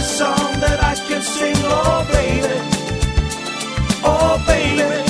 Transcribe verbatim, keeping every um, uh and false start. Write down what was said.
song that I can sing, oh baby, oh baby.